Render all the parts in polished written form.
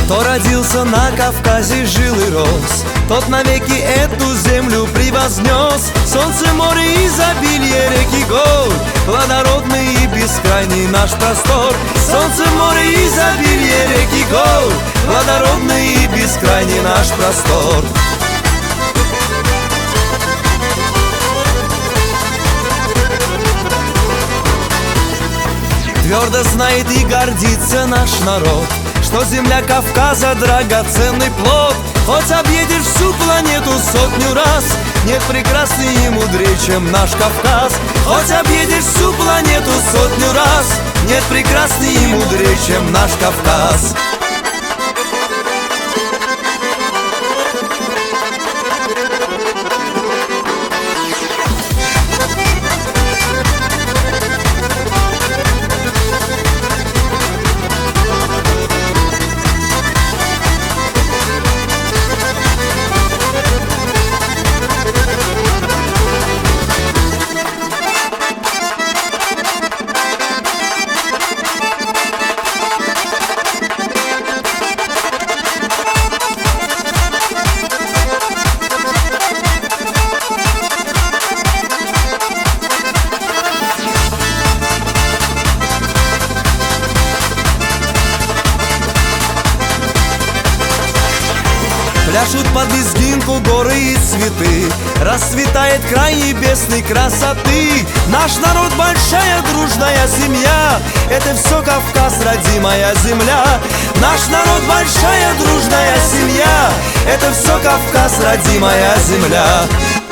Кто родился на Кавказе, жил и рос, тот навеки эту землю превознес. Солнце, море, изобилие, реки, гор, плодородный и бескрайний наш простор. Солнце, море, изобилие, реки, гор, плодородный и бескрайний наш простор. Твердо знает и гордится наш народ, что земля Кавказа драгоценный плод. Хоть объедешь всю планету сотню раз, нет прекрасней и мудрее, чем наш Кавказ. Хоть объедешь всю планету сотню раз, нет прекрасней и мудрее, чем наш Кавказ. Пляшут под лезгинку горы и цветы, расцветает край небесной красоты. Наш народ большая дружная семья, это все Кавказ, родимая земля. Наш народ большая дружная семья, это все Кавказ, родимая земля.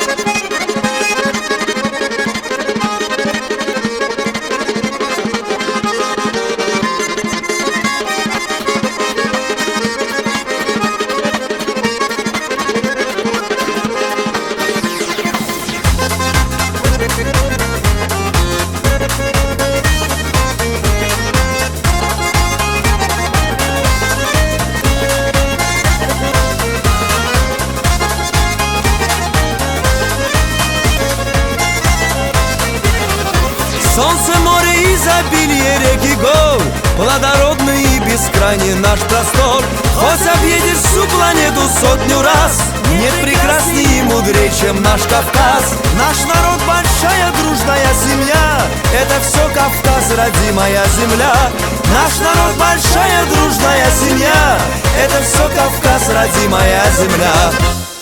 Солнце, море, изобилие, реки, гор, плодородный и бескрайний наш простор. Хоть объедешь всю планету сотню раз, нет прекрасней и мудрее, чем наш Кавказ. Наш народ большая дружная семья, это все Кавказ, родимая земля. Наш народ большая дружная семья, это все Кавказ, родимая земля.